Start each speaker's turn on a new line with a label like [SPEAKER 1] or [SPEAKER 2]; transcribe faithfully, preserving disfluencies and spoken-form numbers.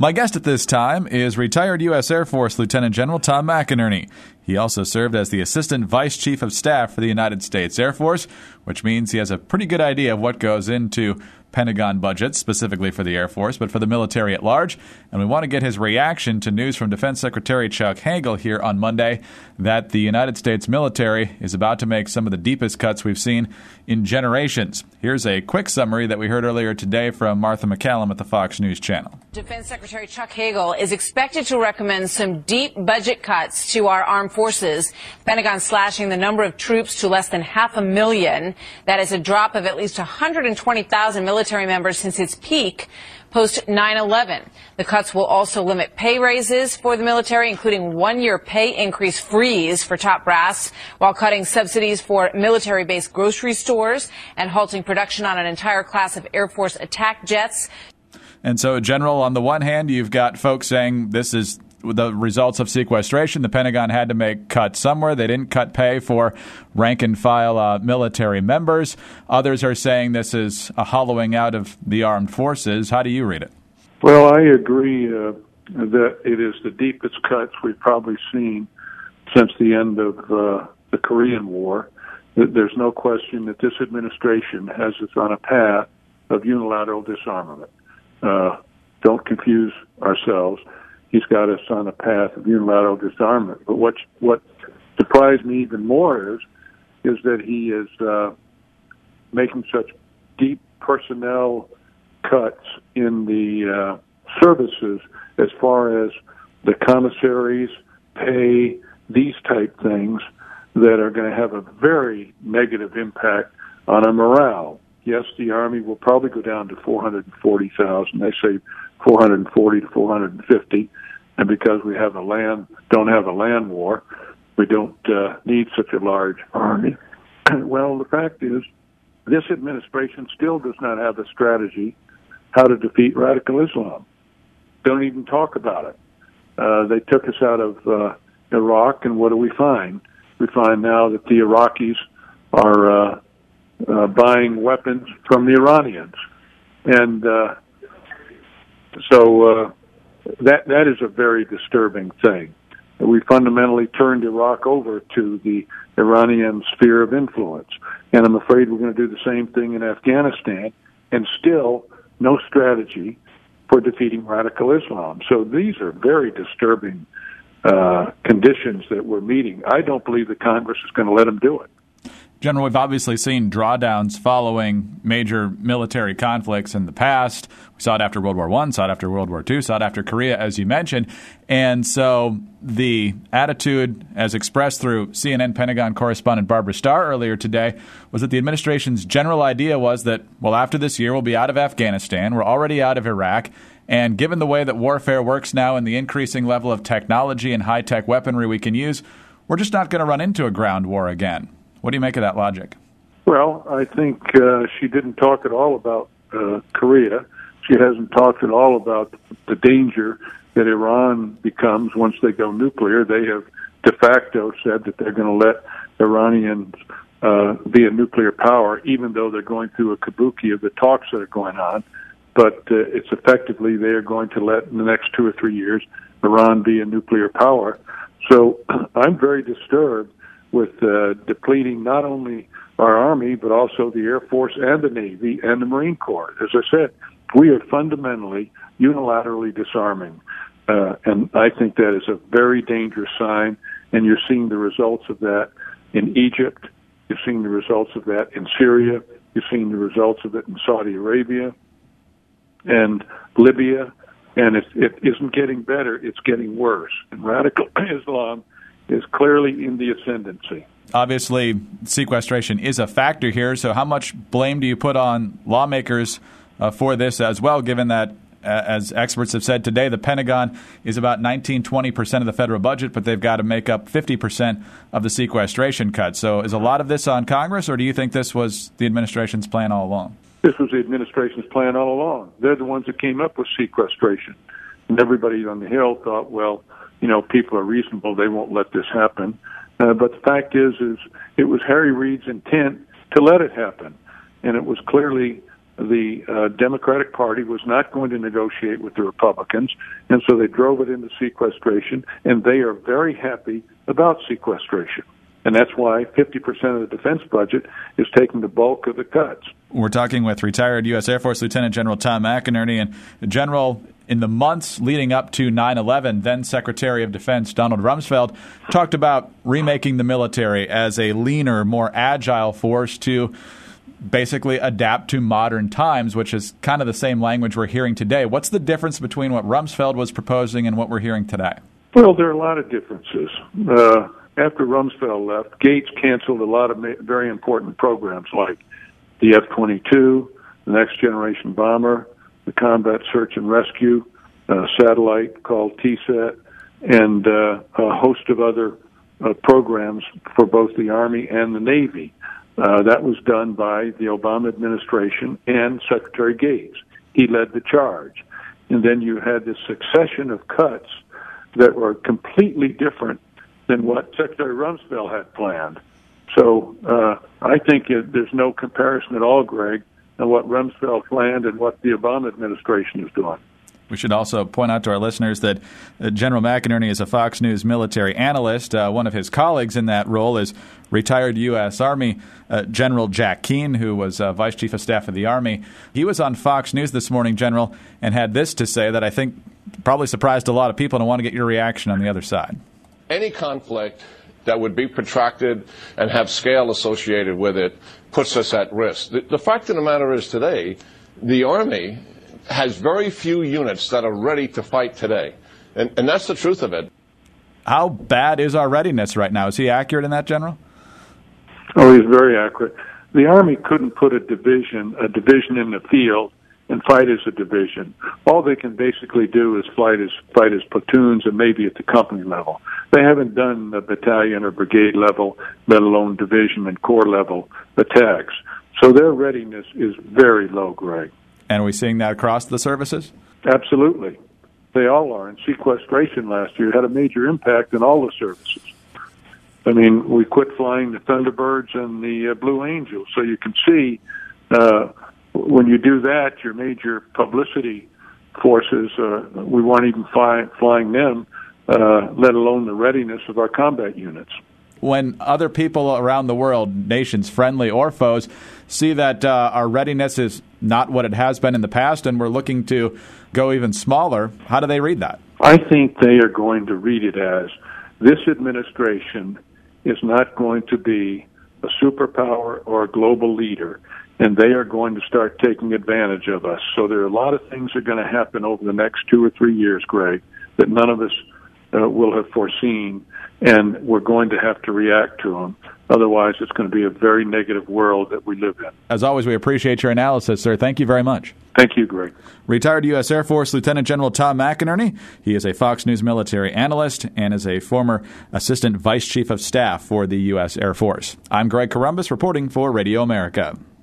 [SPEAKER 1] My guest at this time is retired U S Air Force Lieutenant General Tom McInerney. He also served as the Assistant Vice Chief of Staff for the United States Air Force, which means he has a pretty good idea of what goes into Pentagon budgets, specifically for the Air Force, but for the military at large. And we want to get his reaction to news from Defense Secretary Chuck Hagel here on Monday that the United States military is about to make some of the deepest cuts we've seen in generations. Here's a quick summary that we heard earlier today from Martha McCallum at the Fox News Channel.
[SPEAKER 2] Defense Secretary Chuck Hagel is expected to recommend some deep budget cuts to our armed forces. Pentagon slashing the number of troops to less than half a million. That is a drop of at least one hundred twenty thousand military members since its peak post nine eleven. The cuts will also limit pay raises for the military, including one-year pay increase freeze for top brass, while cutting subsidies for military-based grocery stores and halting production on an entire class of Air Force attack jets.
[SPEAKER 1] And so, General, on the one hand, you've got folks saying this is the results of sequestration. The Pentagon had to make cuts somewhere. They didn't cut pay for rank-and-file uh, military members. Others are saying this is a hollowing out of the armed forces. How do you read it?
[SPEAKER 3] Well, I agree uh, that it is the deepest cuts we've probably seen since the end of uh, the Korean War. There's no question that this administration has us on a path of unilateral disarmament. Uh, don't confuse ourselves. He's got us on a path of unilateral disarmament. But what what surprised me even more is is that he is uh, making such deep personnel cuts in the uh, services as far as the commissaries, pay, these type things that are going to have a very negative impact on our morale. Yes, the Army will probably go down to four hundred forty thousand. They say four hundred forty to four hundred fifty. And because we have a land, don't have a land war, we don't uh, need such a large army. Well, the fact is, this administration still does not have a strategy how to defeat radical Islam. Don't even talk about it. Uh, they took us out of uh, Iraq, and what do we find? We find now that the Iraqis are uh, uh, buying weapons from the Iranians. And uh, so uh, that that is a very disturbing thing. We fundamentally turned Iraq over to the Iranian sphere of influence. And I'm afraid we're going to do the same thing in Afghanistan, and still no strategy for defeating radical Islam. So these are very disturbing uh, conditions that we're meeting. I don't believe the Congress is going to let them do it.
[SPEAKER 1] General, we've obviously seen drawdowns following major military conflicts in the past. We saw it after World War One, saw it after World War Two, saw it after Korea, as you mentioned. And so the attitude, as expressed through C N N Pentagon correspondent Barbara Starr earlier today, was that the administration's general idea was that, well, after this year, we'll be out of Afghanistan. We're already out of Iraq. And given the way that warfare works now and the increasing level of technology and high-tech weaponry we can use, we're just not going to run into a ground war again. What do you make of that logic?
[SPEAKER 3] Well, I think uh, she didn't talk at all about uh, Korea. She hasn't talked at all about the danger that Iran becomes once they go nuclear. They have de facto said that they're going to let Iranians uh, be a nuclear power, even though they're going through a kabuki of the talks that are going on. But uh, it's effectively they are going to let, in the next two or three years, Iran be a nuclear power. So I'm very disturbed with uh, depleting not only our Army, but also the Air Force and the Navy and the Marine Corps. As I said, we are fundamentally unilaterally disarming. Uh, and I think that is a very dangerous sign, and you're seeing the results of that in Egypt. You're seeing the results of that in Syria. You're seeing the results of it in Saudi Arabia and Libya. And it, it isn't getting better, it's getting worse. And radical Islam is clearly in the ascendancy.
[SPEAKER 1] Obviously, sequestration is a factor here, so how much blame do you put on lawmakers uh, for this as well, given that, uh, as experts have said today, the Pentagon is about nineteen, twenty percent of the federal budget, but they've got to make up fifty percent of the sequestration cut. So is a lot of this on Congress, or do you think this was the administration's plan all along?
[SPEAKER 3] This was the administration's plan all along. They're the ones that came up with sequestration. And everybody on the Hill thought, well, you know, people are reasonable. They won't let this happen. Uh, but the fact is, is it was Harry Reid's intent to let it happen. And it was clearly the uh, Democratic Party was not going to negotiate with the Republicans, and so they drove it into sequestration, and they are very happy about sequestration. And that's why fifty percent of the defense budget is taking the bulk of the cuts.
[SPEAKER 1] We're talking with retired U S Air Force Lieutenant General Tom McInerney. And General, in the months leading up to nine eleven, then Secretary of Defense Donald Rumsfeld talked about remaking the military as a leaner, more agile force to basically adapt to modern times, which is kind of the same language we're hearing today. What's the difference between what Rumsfeld was proposing and what we're hearing today?
[SPEAKER 3] Well, there are a lot of differences. Uh, after Rumsfeld left, Gates canceled a lot of ma- very important programs like the F twenty-two, the Next Generation Bomber, the Combat Search and Rescue uh, satellite called T SAT, and uh, a host of other uh, programs for both the Army and the Navy. Uh, that was done by the Obama administration and Secretary Gates. He led the charge. And then you had this succession of cuts that were completely different than what Secretary Rumsfeld had planned. So uh, I think it, there's no comparison at all, Greg, on what Rumsfeld planned and what the Obama administration is doing.
[SPEAKER 1] We should also point out to our listeners that uh, General McInerney is a Fox News military analyst. Uh, one of his colleagues in that role is retired U S. Army uh, General Jack Keane, who was uh, Vice Chief of Staff of the Army. He was on Fox News this morning, General, and had this to say that I think probably surprised a lot of people, and I want to get your reaction on the other side.
[SPEAKER 4] Any conflict that would be protracted and have scale associated with it puts us at risk. The, the fact of the matter is today, the Army has very few units that are ready to fight today. And, and that's the truth of it.
[SPEAKER 1] How bad is our readiness right now? Is he accurate in that, General?
[SPEAKER 3] Oh, he's very accurate. The Army couldn't put a division, a division in the field and fight as a division. All they can basically do is fight as, fight as platoons and maybe at the company level. They haven't done the battalion or brigade level, let alone division and corps level attacks. So their readiness is very low, Greg.
[SPEAKER 1] And are we seeing that across the services?
[SPEAKER 3] Absolutely. They all are. And sequestration last year had a major impact on all the services. I mean, we quit flying the Thunderbirds and the uh, Blue Angels. So you can see uh, when you do that, your major publicity forces, uh, we weren't even fly, flying them, uh, let alone the readiness of our combat units.
[SPEAKER 1] When other people around the world, nations friendly or foes, see that uh, our readiness is not what it has been in the past and we're looking to go even smaller, how do they read that?
[SPEAKER 3] I think they are going to read it as this administration is not going to be a superpower or a global leader, and they are going to start taking advantage of us. So there are a lot of things that are going to happen over the next two or three years, Greg, that none of us uh, will have foreseen, and we're going to have to react to them. Otherwise, it's going to be a very negative world that we live in.
[SPEAKER 1] As always, we appreciate your analysis, sir. Thank you very much.
[SPEAKER 3] Thank you, Greg.
[SPEAKER 1] Retired U S. Air Force Lieutenant General Tom McInerney. He is a Fox News military analyst and is a former Assistant Vice Chief of Staff for the U S. Air Force. I'm Greg Corombos reporting for Radio America.